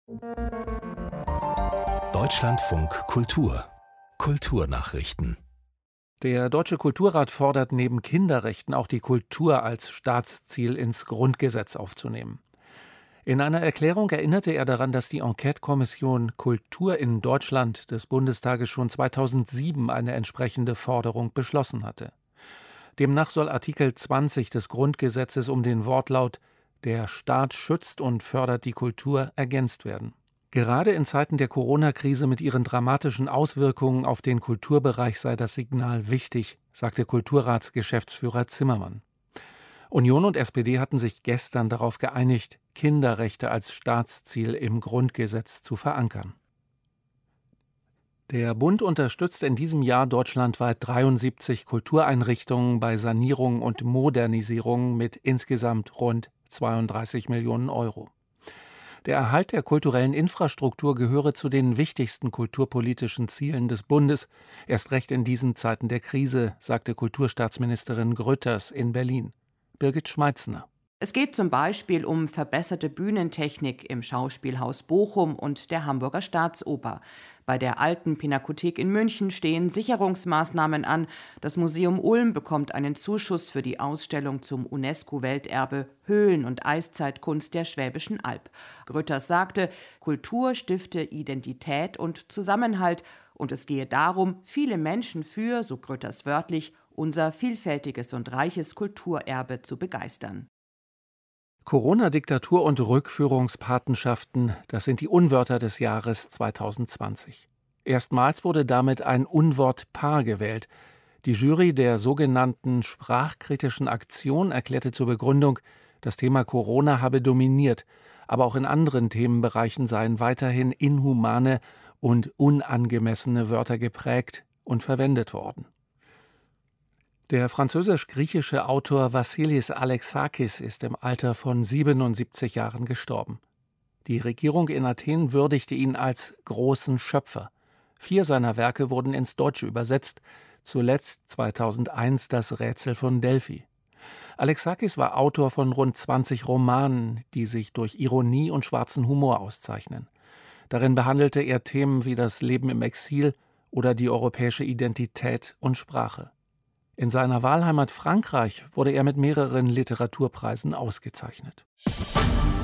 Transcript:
Deutschlandfunk Kultur Kulturnachrichten. Der Deutsche Kulturrat fordert neben Kinderrechten auch die Kultur als Staatsziel ins Grundgesetz aufzunehmen. In einer Erklärung erinnerte er daran, dass die Enquete-Kommission Kultur in Deutschland des Bundestages schon 2007 eine entsprechende Forderung beschlossen hatte. Demnach soll Artikel 20 des Grundgesetzes um den Wortlaut „Der Staat schützt und fördert die Kultur“ ergänzt werden. Gerade in Zeiten der Corona-Krise mit ihren dramatischen Auswirkungen auf den Kulturbereich sei das Signal wichtig, sagte Kulturratsgeschäftsführer Zimmermann. Union und SPD hatten sich gestern darauf geeinigt, Kinderrechte als Staatsziel im Grundgesetz zu verankern. Der Bund unterstützt in diesem Jahr deutschlandweit 73 Kultureinrichtungen bei Sanierung und Modernisierung mit insgesamt rund 32 Millionen Euro. Der Erhalt der kulturellen Infrastruktur gehöre zu den wichtigsten kulturpolitischen Zielen des Bundes, erst recht in diesen Zeiten der Krise, sagte Kulturstaatsministerin Grütters in Berlin. Birgit Schmeitzner. Es geht zum Beispiel um verbesserte Bühnentechnik im Schauspielhaus Bochum und der Hamburger Staatsoper. Bei der Alten Pinakothek in München stehen Sicherungsmaßnahmen an. Das Museum Ulm bekommt einen Zuschuss für die Ausstellung zum UNESCO-Welterbe Höhlen- und Eiszeitkunst der Schwäbischen Alb. Grütters sagte, Kultur stifte Identität und Zusammenhalt und es gehe darum, viele Menschen für, so Grütters wörtlich, unser vielfältiges und reiches Kulturerbe zu begeistern. Corona-Diktatur und Rückführungspatenschaften, das sind die Unwörter des Jahres 2020. Erstmals wurde damit ein Unwortpaar gewählt. Die Jury der sogenannten sprachkritischen Aktion erklärte zur Begründung, das Thema Corona habe dominiert, aber auch in anderen Themenbereichen seien weiterhin inhumane und unangemessene Wörter geprägt und verwendet worden. Der französisch-griechische Autor Vassilis Alexakis ist im Alter von 77 Jahren gestorben. Die Regierung in Athen würdigte ihn als großen Schöpfer. 4 seiner Werke wurden ins Deutsche übersetzt, zuletzt 2001 das Rätsel von Delphi. Alexakis war Autor von rund 20 Romanen, die sich durch Ironie und schwarzen Humor auszeichnen. Darin behandelte er Themen wie das Leben im Exil oder die europäische Identität und Sprache. In seiner Wahlheimat Frankreich wurde er mit mehreren Literaturpreisen ausgezeichnet.